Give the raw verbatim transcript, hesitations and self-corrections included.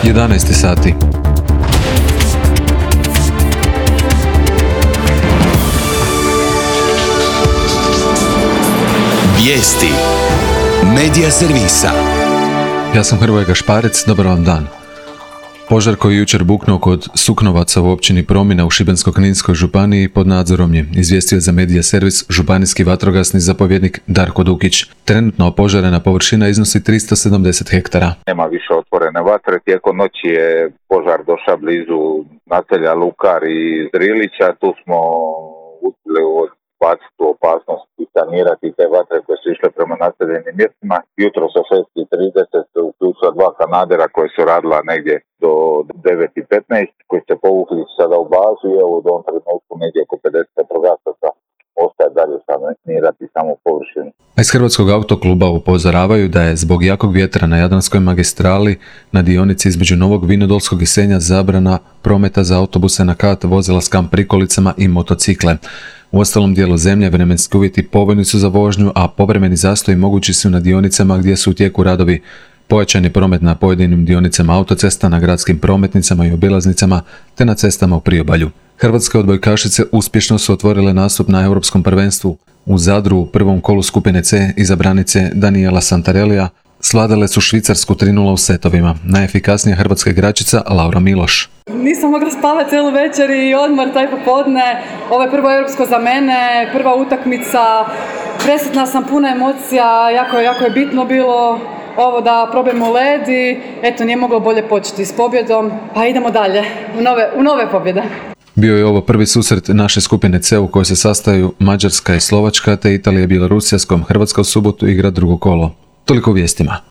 jedanaest sati. Vijesti Medija servisa. Ja sam Hrvoje Gašparec, dobar vam dan. Požar koji je jučer buknuo kod Suknovaca u općini Promina u Šibensko-kninskoj županiji pod nadzorom je, izvijestio za Medija servis županijski vatrogasni zapovjednik Darko Dukić. Trenutno opožarena površina iznosi tristo sedamdeset hektara. Nema više otvorene vatre, tijekom noći je požar došao blizu naselja Lukar i Zrilića, tu smo uspjeli odbaciti tu opasnost i sanirati te vatre koje su išle prema naseljenim mjestima. Jutro sa šest i trideset uključila dva kanadera koje su radila negdje do devet i petnaest, koji se povukli sada u bazu i evo u ovom trenutku negdje oko pedeset vatrogasaca ostaje dalje sanirati samo površinu. A iz Hrvatskog autokluba upozoravaju da je zbog jakog vjetra na Jadranskoj magistrali na dionici između Novog Vinodolskog i Senja zabrana prometa za autobuse na kat, vozila s kamp prikolicama i motocikle. U ostalom dijelu zemlje vremenski uvjeti povoljni su za vožnju, a povremeni zastoji mogući su na dionicama gdje su u tijeku radovi. Pojačan je promet na pojedinim dionicama autocesta, na gradskim prometnicama i obilaznicama, te na cestama u priobalju. Hrvatske odbojkašice uspješno su otvorile nastup na Europskom prvenstvu. U Zadru u prvom kolu skupine C izabranice Daniela Santarellija svladale su Švicarsku tri nula u setovima. Najefikasnija hrvatska igračica Laura Miloš. Nisam mogla spavati cijelu večer i odmor taj popodne. Ovo je prvo europsko za mene, prva utakmica. Presretna sam, puna emocija, jako, jako je bitno bilo ovo da probajemo led i eto, nije moglo bolje početi s pobjedom, pa idemo dalje u nove, u nove pobjede. Bio je ovo prvi susret naše skupine C u kojoj se sastaju Mađarska i Slovačka, te Italija i Bjelorusija, s kojom Hrvatska u subotu igra drugo kolo. Toliko u vijestima.